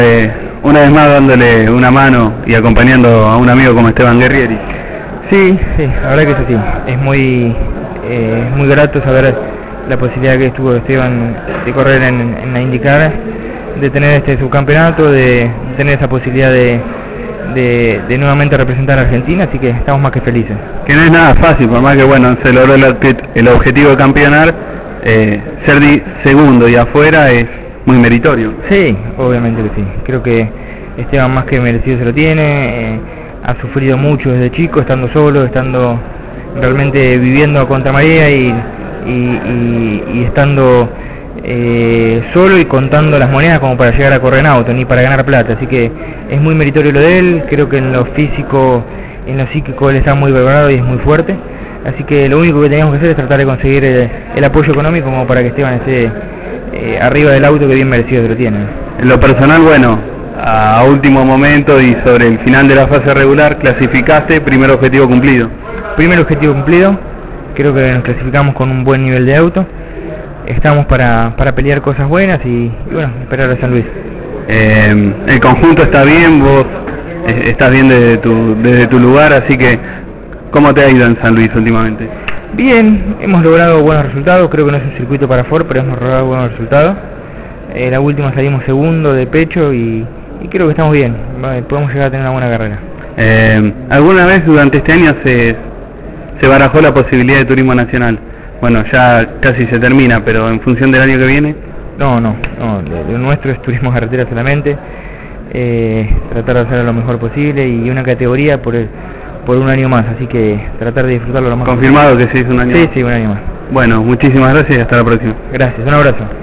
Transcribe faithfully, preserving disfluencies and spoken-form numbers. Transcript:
Eh, una vez más dándole una mano y acompañando a un amigo como Esteban Guerrieri. Sí, sí, la verdad que es así. Es muy, eh, muy grato saber la posibilidad que tuvo Esteban de correr en, en la IndyCar, de tener este subcampeonato, de, de tener esa posibilidad de, de, de nuevamente representar a Argentina, así que estamos más que felices. Que no es nada fácil, por más que bueno se logró el, el objetivo de campeonar, eh, ser di, segundo y afuera es muy meritorio. Sí, obviamente que sí. Creo que Esteban más que merecido se lo tiene, eh, ha sufrido mucho desde chico, estando solo, estando realmente viviendo a contramarea y, y, y, y estando eh, solo y contando las monedas como para llegar a correr en auto, ni para ganar plata, así que es muy meritorio lo de él. Creo que en lo físico, en lo psíquico él está muy preparado y es muy fuerte, así que lo único que teníamos que hacer es tratar de conseguir el, el apoyo económico como para que Esteban esté eh, arriba del auto, que bien merecido se lo tiene. En lo personal, bueno, a último momento y sobre el final de la fase regular, clasificaste, primer objetivo cumplido. Primer objetivo cumplido, creo que nos clasificamos con un buen nivel de auto, estamos para, para pelear cosas buenas y, y bueno, esperar a San Luis. Eh, el conjunto está bien, vos eh, estás bien desde tu, desde tu lugar, así que ¿cómo te ha ido en San Luis últimamente? Bien, hemos logrado buenos resultados, creo que no es un circuito para Ford, pero hemos logrado buenos resultados. Eh, la última salimos segundo de pecho y, y creo que estamos bien, podemos llegar a tener una buena carrera. Eh, ¿Alguna vez durante este año se, se barajó la posibilidad de turismo nacional? Bueno, ya casi se termina, pero en función del año que viene. No, no, no, lo nuestro es turismo carretera solamente, eh, tratar de hacerlo lo mejor posible y una categoría por el, por un año más, así que tratar de disfrutarlo lo más ¿Confirmado posible. Que se hizo un año Sí, más? sí, un año más. Bueno, muchísimas gracias y hasta la próxima. Gracias, un abrazo.